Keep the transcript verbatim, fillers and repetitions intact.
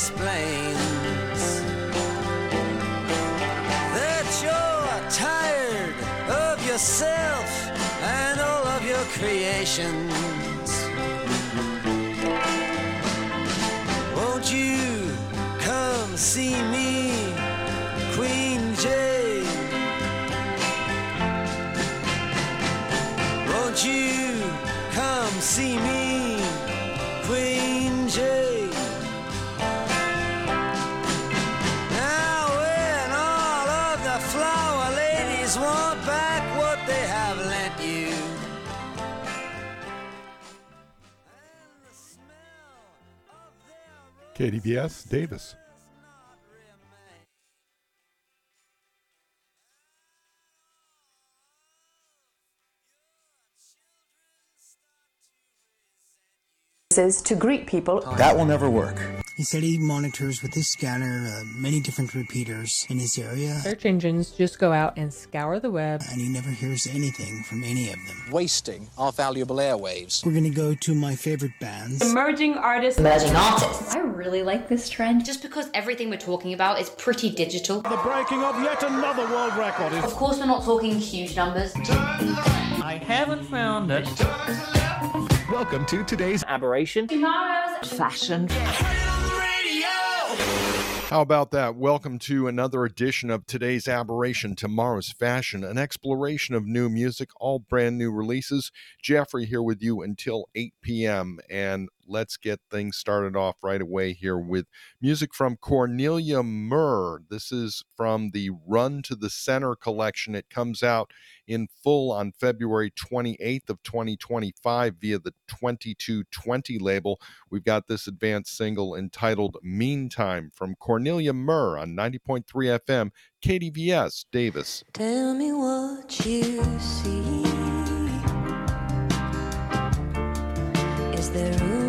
explains that you're tired of yourself and all of your creations. Won't you come see me, Queen Jane? Won't you come see me, Queen Jane? Now when all of the flower ladies want back what they have lent you, and the smell of their K D V S, Davis. To greet people. That will never work. He said he monitors with his scanner uh, many different repeaters in his area. Search engines just go out and scour the web. And he never hears anything from any of them. Wasting our valuable airwaves. We're going to go to my favorite bands. Emerging artists. Emerging artists. I really like this trend. Just because everything we're talking about is pretty digital. The breaking of yet another world record. Of course we're not talking huge numbers. I haven't found it. Welcome to today's Aberration. Tomorrow's Fashion. How about that? Welcome to another edition of today's Aberration, tomorrow's fashion, an exploration of new music, all brand new releases. Jeffrey here with you until eight p.m. and let's get things started off right away here with music from Cornelia Murr. This is from the Run to the Center collection. It comes out in full on February twenty-eighth of twenty twenty-five via the twenty-two twenty label. We've got this advanced single entitled Meantime from Cornelia Murr on ninety point three F M, K D V S, Davis. Tell me what you see. Is there room